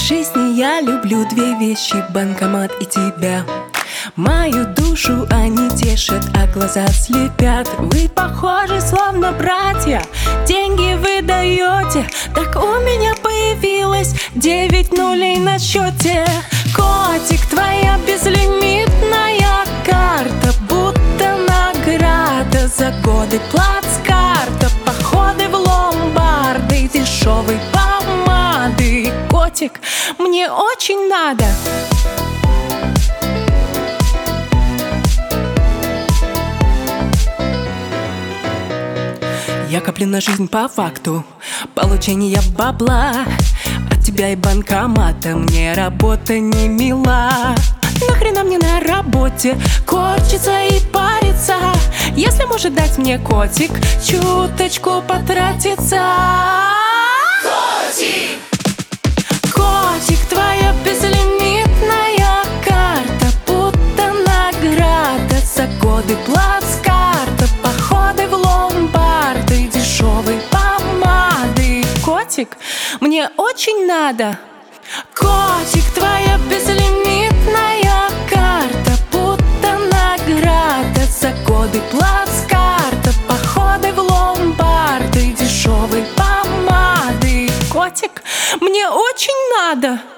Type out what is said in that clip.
жизни я люблю две вещи: банкомат и тебя. Мою душу они тешат, а глаза слепят. Вы похожи, словно братья, деньги вы даете. Так у меня появилось 9 нулей на счете. Котик, твоя безлимитная карта, будто награда за годы плацкарта, походы в ломбарды, дешевой помады. Котик, мне очень надо. Я коплю на жизнь по факту получения бабла. От тебя и банкомата мне работа не мила. Нахрена мне на работе корчиться и париться, если может дать мне котик чуточку потратиться? Котик! Котик, твоя безлимитная карта, будто награда за годы плацкарта, походы в ломбарды, дешевой помады. Котик, мне очень надо. Котик, твоя безлимитная карта, будто награда за годы плацкарта, походы в ломбарды, дешевой помады. Котик, мне очень надо.